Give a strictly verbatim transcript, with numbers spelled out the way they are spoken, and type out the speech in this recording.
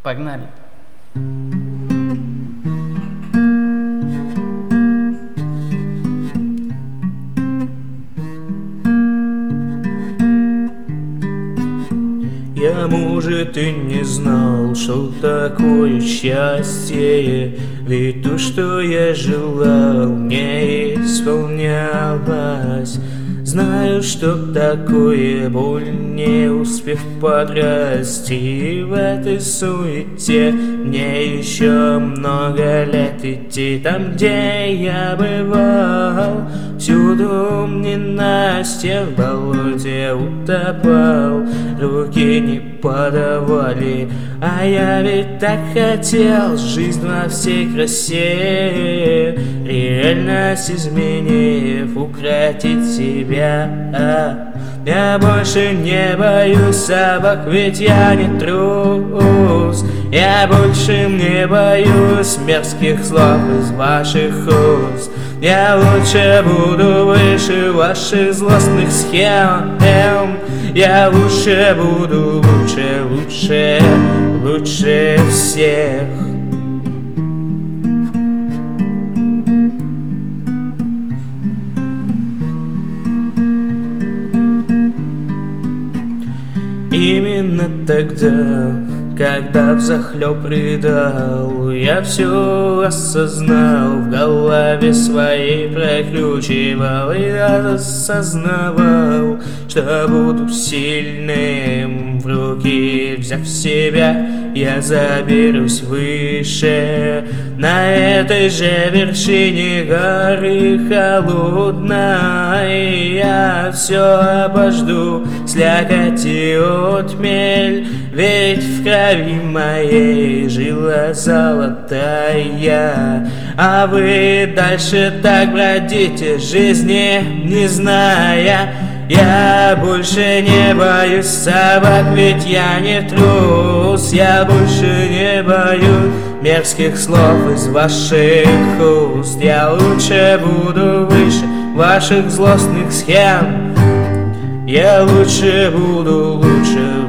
Погнали! Я, может, и не знал, что такое счастье, ведь то, что я желал, не исполнялось. Знаю, что такое боль, не успев подрасти. В этой суете мне еще много лет идти. Там, где я бывал, всюду ненастье, в болоте утопал, руки не подавали. А я ведь так хотел жизнь во всей красе, реальность изменив, укротить себя. Я больше не боюсь собак, ведь я не трус. Я больше не боюсь мерзких слов из ваших уст. Я лучше буду выше ваших злостных схем. Я лучше буду лучше, лучше, лучше всех. Именно тогда, когда взахлеб рыдал, я все осознал, в голове своей прокручивал и осознавал, что буду сильным. В руки взяв себя, я заберусь выше. На этой же вершине горы холодной я все обожду, слякоть отмель, ведь в крови моей жила золотая. А вы дальше так бродите, жизни не зная. Я больше не боюсь собак, ведь я не трус. Я больше не боюсь мерзких слов из ваших уст. Я лучше буду выше ваших злостных схем. Я лучше буду лучше